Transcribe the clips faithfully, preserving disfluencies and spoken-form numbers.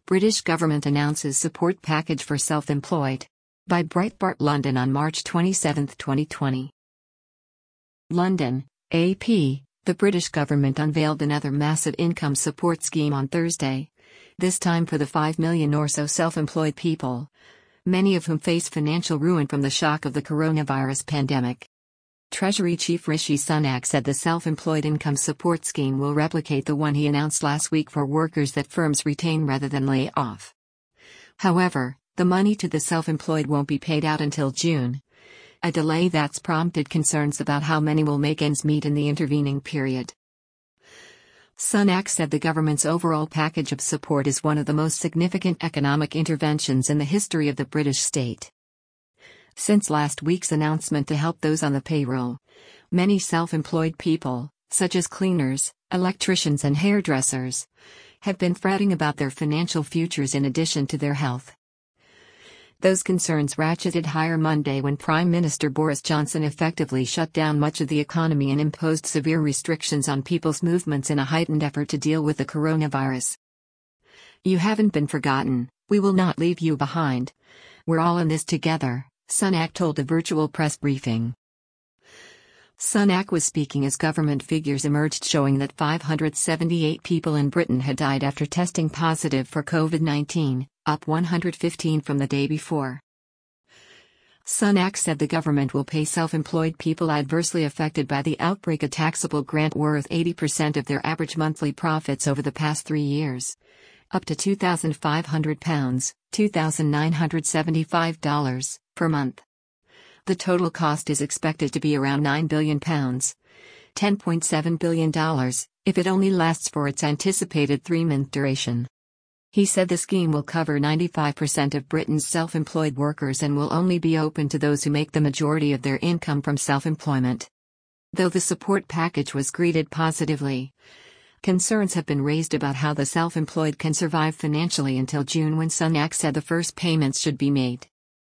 British government announces support package for self-employed. By Breitbart London on March twenty-seventh, twenty twenty. London, A P. The British government unveiled another massive income support scheme on Thursday. This time for the five million or so self-employed people, many of whom face financial ruin from the shock of the coronavirus pandemic. Treasury Chief Rishi Sunak said the self-employed income support scheme will replicate the one he announced last week for workers that firms retain rather than lay off. However, the money to the self-employed won't be paid out until June, a delay that's prompted concerns about how many will make ends meet in the intervening period. Sunak said the government's overall package of support is one of the most significant economic interventions in the history of the British state. Since last week's announcement to help those on the payroll, many self-employed people, such as cleaners, electricians and hairdressers, have been fretting about their financial futures in addition to their health. Those concerns ratcheted higher Monday when Prime Minister Boris Johnson effectively shut down much of the economy and imposed severe restrictions on people's movements in a heightened effort to deal with the coronavirus. "You haven't been forgotten, we will not leave you behind. We're all in this together," Sunak told a virtual press briefing. Sunak was speaking as government figures emerged showing that five hundred seventy-eight people in Britain had died after testing positive for COVID nineteen, up one hundred fifteen from the day before. Sunak said the government will pay self-employed people adversely affected by the outbreak a taxable grant worth eighty percent of their average monthly profits over the past three years, up to two thousand five hundred pounds, two thousand nine hundred seventy-five dollars, per month. The total cost is expected to be around nine billion pounds, ten point seven billion dollars, if it only lasts for its anticipated three-month duration. He said the scheme will cover ninety-five percent of Britain's self-employed workers and will only be open to those who make the majority of their income from self-employment. Though the support package was greeted positively, concerns have been raised about how the self-employed can survive financially until June, when Sunak said the first payments should be made.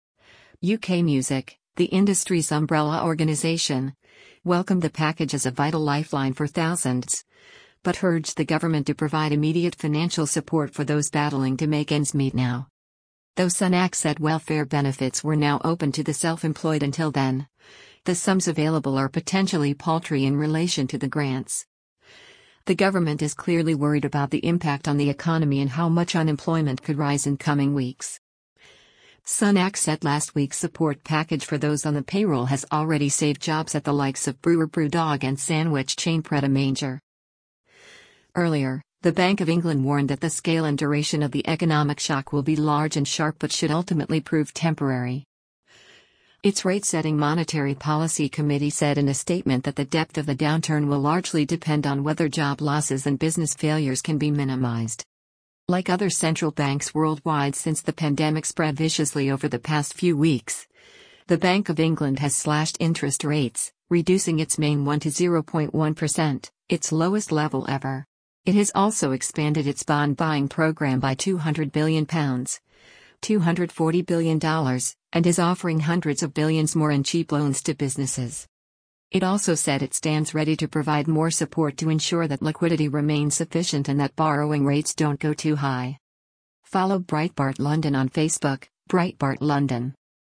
U K Music, the industry's umbrella organisation, welcomed the package as a vital lifeline for thousands, but urged the government to provide immediate financial support for those battling to make ends meet now. Though Sunak said welfare benefits were now open to the self-employed until then, the sums available are potentially paltry in relation to the grants. The government is clearly worried about the impact on the economy and how much unemployment could rise in coming weeks. Sunak said last week's support package for those on the payroll has already saved jobs at the likes of Brewer Brewdog and sandwich chain Pret A Manger. Earlier, the Bank of England warned that the scale and duration of the economic shock will be large and sharp but should ultimately prove temporary. Its rate-setting monetary policy committee said in a statement that the depth of the downturn will largely depend on whether job losses and business failures can be minimized. Like other central banks worldwide since the pandemic spread viciously over the past few weeks, the Bank of England has slashed interest rates, reducing its main one to zero point one percent, its lowest level ever. It has also expanded its bond buying program by two hundred billion pounds, two hundred forty billion dollars, and is offering hundreds of billions more in cheap loans to businesses. It also said it stands ready to provide more support to ensure that liquidity remains sufficient and that borrowing rates don't go too high. Follow Breitbart London on Facebook, Breitbart London.